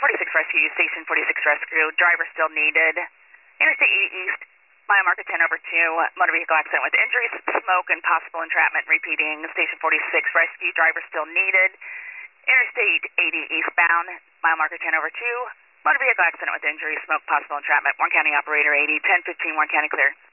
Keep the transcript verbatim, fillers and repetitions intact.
forty-six Rescue, Station forty-six Rescue, driver still needed. Interstate eighty East, mile marker ten over two, motor vehicle accident with injuries, smoke, and possible entrapment. Repeating, Station forty-six Rescue, driver still needed. Interstate eighty eastbound, mile marker ten over two, motor vehicle accident with injuries, smoke, possible entrapment. Warren County operator eighty, ten fifteen, Warren County clear.